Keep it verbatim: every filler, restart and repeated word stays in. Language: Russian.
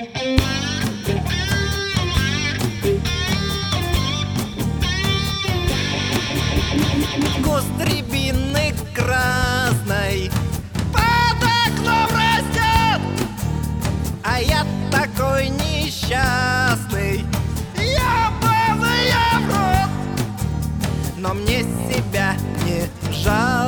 Куст рябины красной под окном растет, а я такой несчастный, ебаный я в рот. Но мне себя не жалко,